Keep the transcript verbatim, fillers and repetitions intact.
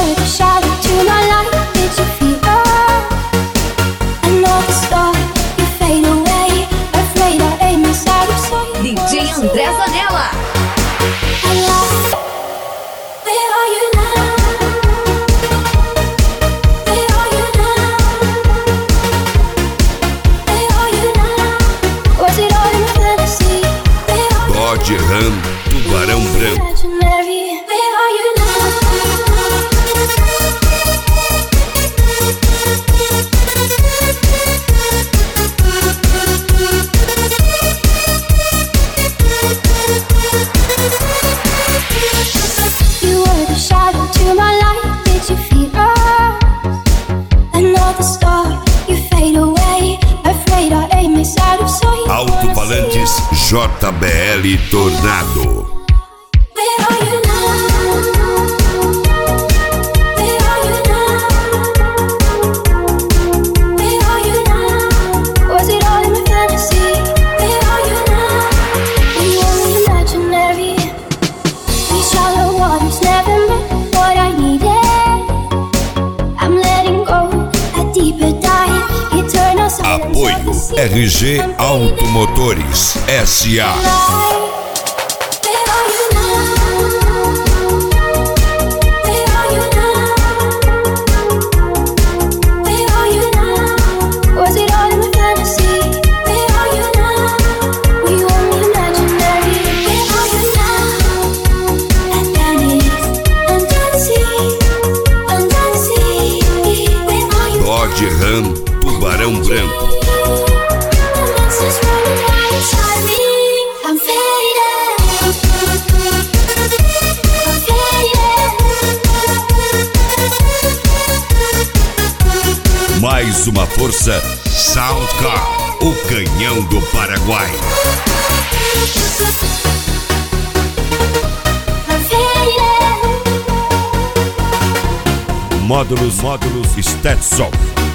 were the shadow to my light. Did you feel us? Another star, you fade away. Afraid I aim inside of sight. D J André Zanella. Where are you now? Where are you now? Where are you now? Was it all in a fantasy? Dodge Ram, Tubarão Branco. Imaginary. Where are you now? You were the shadow to my light. Did you feel us? Another star, you fade away. Afraid I aim inside of sight. Alto-falantes J B L Tornado. Where are you now? Where are you now? Where are you now? Was it all in a fantasy? Where are you now? We were imaginary. These shallow waters never meant what I needed. I'm letting go, a deeper dive. Eternal silence. Apoio R G Automotores S A. Where are you now? Where are you now? Where are you now? Was it all in a fantasy? Where are you now? We were imaginary. Where are you now? Atlantis, under the sea, under the sea. Where are you? Dodge Ram, Tubarão Branco. The monsters running right inside me. I'm faded. I'm faded. Mais uma força, Soundcar, o canhão do Paraguai. I'm faded. Módulos, módulos Stetson.